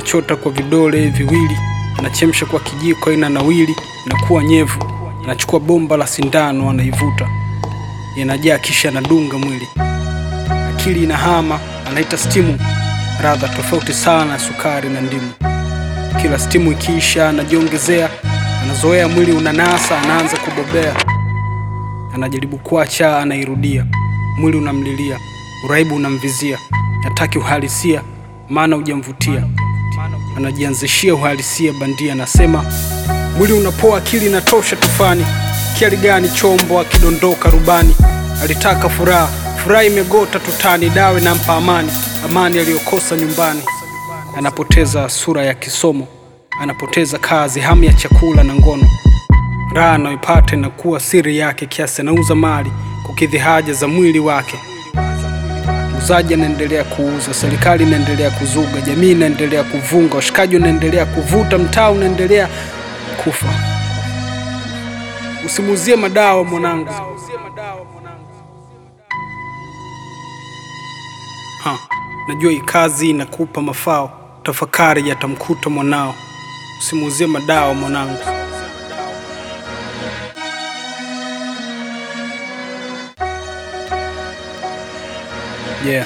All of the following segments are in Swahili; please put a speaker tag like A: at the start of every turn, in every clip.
A: Anachota kwa vidole viwili, anachemsha kwa kijiko ina nawili, inakuwa nyevu. Anachukua bomba la sindano anaivuta, inajaa kisha anadunga mwili. Akili inahama, anaita stimu, radha tofauti sana sukari na ndimu. Kila stimu ikiisha anajiongezea, anazoea mwili unanasa, anaanza kubobea. Anajaribu kuacha, anairudia. Mwili unamlilia, uraibu unamvizia. Hataki uhalisia, maana hujamvutia. Anajianzishia uhalisia bandia, anasema mwili unapoa, akili inatosha tufani. Kiali gani chombo akidondoka rubani. Alitaka furaha, furaha imegota tutani. Dawe nampa amani, amani aliyokosa nyumbani. Anapoteza sura ya kisomo, anapoteza kazi, hamu ya chakula na ngono. Raha anayoipata inakuwa siri yake, kiasi anauza mali kukidhi haja za mwili wake. Muuzaji anaendelea kuuza, serikali inaendelea kuzuga, jamii inaendelea kuvunga, washikaji wanaendelea kuvuta, mtaa unaendelea kufa. Usimuuzie madawa mwanangu. Najua hii kazi inakupa mafao, tafakari yatamkuta mwanao. Usimuuzie madawa mwanangu. Yeah.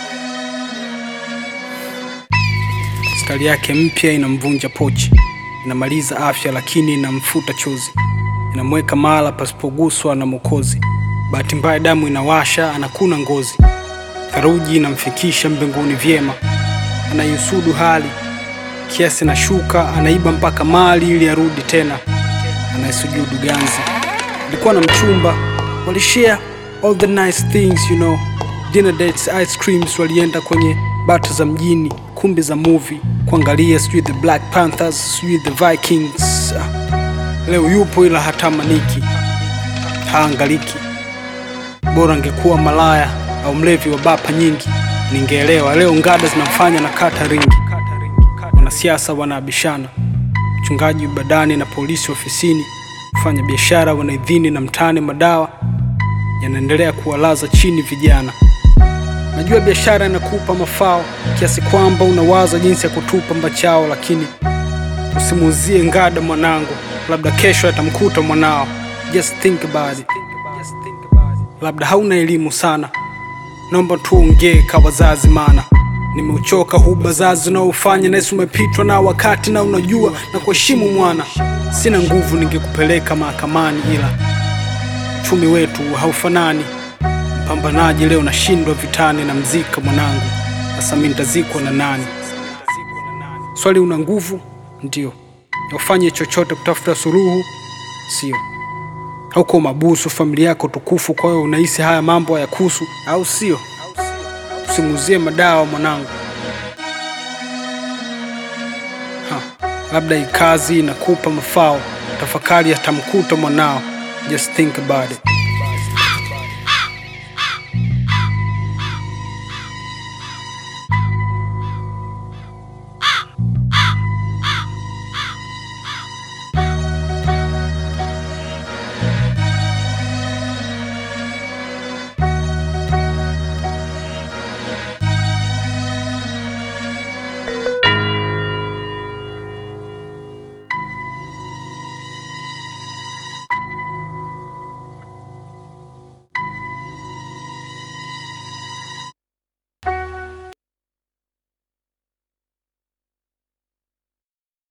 A: Skali yake mpya inamvunja pochi, inamaliza afya lakini inamfuta chozi, inamweka mahala pasipoguswa na Mwokozi. Bahati mbaya damu inawasha, anakuna ngozi. Tharuji inamfikisha mbinguni vyema, anayusudu hali kiasi na shuka, anaiba mpaka mali ili arudi tena. Anaisujudu ganzi. Alikuwa na mchumba, walishare all the nice things you know. Dinner dates, ice creams, walienda kwenye bata za mjini, kumbi za movie, kuangalia sijui the Black Panthers, sijui the Vikings. Leo yupo ila hatamaniki, haangaliki. Bora angekuwa malaya au mlevi wa bapa nyingi, ningeelewa. Leo ngada zinamfanya na kata ringi. Wanasiasa wanaabishana, mchungaji badani na polisi ofisini, kufanya biashara wanaidhini na mtani madawa yanaendelea kuwalaza chini vijana. Najua biashara inakupa mafao kiasi kwamba unawaza jinsi ya kutupa mbachao, lakini usimuuzie ngada mwanangu, labda kesho atamkuta mwanao. Just think about it. Labda hauna elimu sana, naomba tuongee kwa wazazi, maana nimeuchoka huu bazazi unaofanya na umepitwa na wakati, na unajua na kuheshimu mwana. Sina nguvu ningekupeleka mahakamani, ila uchumi wetu haufanani. Mpambanaji leo nashindwa vitani, na mzika mwanangu, sasa mimi nitazikwa na nani? Swali, una nguvu ndio, ufanye chochote kutafuta suluhu, sio? Hauko mabusu, familia yako tukufu, kwa hiyo unahisi haya mambo hayakuhusu, au sio? Usimuuzie madawa mwanangu. Labda hii kazi inakupa mafao, tafakari yatamkuta mwanao. Just think about it.